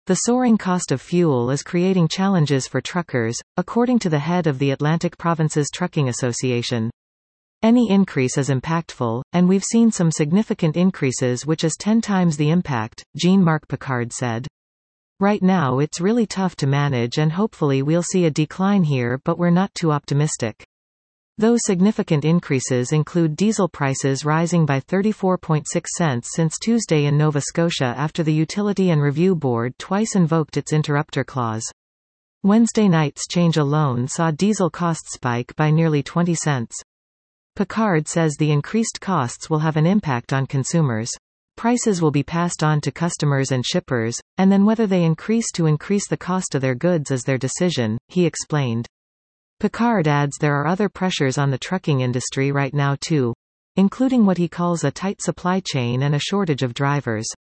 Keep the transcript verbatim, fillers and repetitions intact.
The soaring cost of fuel is creating challenges for truckers, according to the head of the Atlantic Provinces Trucking Association. Any increase is impactful, and we've seen some significant increases which is ten times the impact, Jean-Marc Picard said. Right now it's really tough to manage and hopefully we'll see a decline here, but we're not too optimistic. Those significant increases include diesel prices rising by thirty-four point six cents since Tuesday in Nova Scotia after the Utility and Review Board twice invoked its interrupter clause. Wednesday night's change alone saw diesel costs spike by nearly twenty cents. Picard says the increased costs will have an impact on consumers. Prices will be passed on to customers and shippers, and then whether they increase to increase the cost of their goods is their decision, he explained. Picard adds there are other pressures on the trucking industry right now too, including what he calls a tight supply chain and a shortage of drivers.